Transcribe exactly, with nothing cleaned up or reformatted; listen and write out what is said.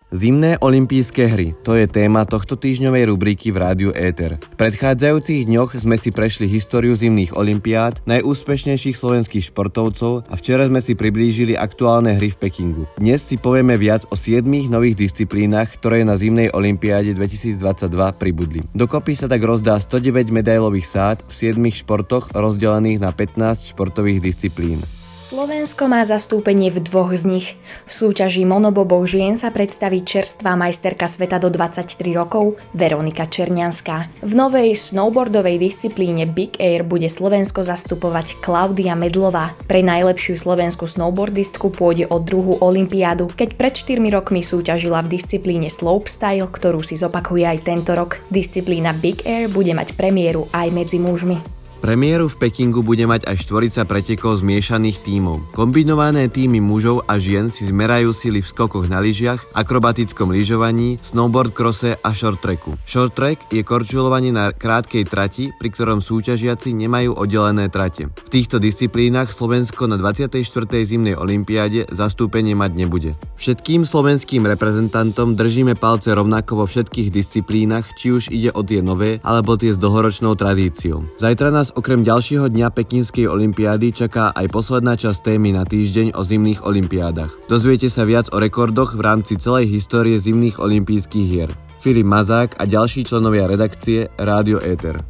Zimné olympijské hry, to je téma tohto týždňovej rubriky v Rádiu Éter. V predchádzajúcich dňoch sme si prešli históriu zimných olympiád, najúspešnejších slovenských športovcov a včera sme si priblížili aktuálne hry v Pekingu. Dnes si povieme viac o siedmich nových disciplínach, ktoré na zimnej olympiáde dvetisícdvadsaťdva pribudli. Dokopy sa tak rozdá stodeväť medailových sád v siedmich športoch rozdelených na pätnásť športových disciplín. Slovensko má zastúpenie v dvoch z nich. V súťaži monobobov žien sa predstaví čerstvá majsterka sveta do dvadsaťtri rokov Veronika Černianská. V novej snowboardovej disciplíne Big Air bude Slovensko zastupovať Klaudia Medlová. Pre najlepšiu slovenskú snowboardistku pôjde o druhú olympiádu, keď pred štyrmi rokmi súťažila v disciplíne slopestyle, ktorú si zopakuje aj tento rok. Disciplína Big Air bude mať premiéru aj medzi mužmi. Premiéru v Pekingu bude mať aj štvorica pretekov zmiešaných tímov. Kombinované tímy mužov a žien si zmerajú sily v skokoch na lyžiach, akrobatickom lyžovaní, snowboard crose a short tracku. Short track je korčulovanie na krátkej trati, pri ktorom súťažiaci nemajú oddelené trate. V týchto disciplínach Slovensko na dvadsiatej štvrtej zimnej olympiáde zastúpenie mať nebude. Všetkým slovenským reprezentantom držíme palce rovnako vo všetkých disciplínach, či už ide o tie nové alebo tie s dlhoročnou tradíciou. Zajtra nás okrem ďalšieho dňa Pekinskej olympiády čaká aj posledná časť témy na týždeň o zimných olympiádach. Dozviete sa viac o rekordoch v rámci celej histórie zimných olympijských hier. Filip Mazák a ďalší členovia redakcie Rádio Éter.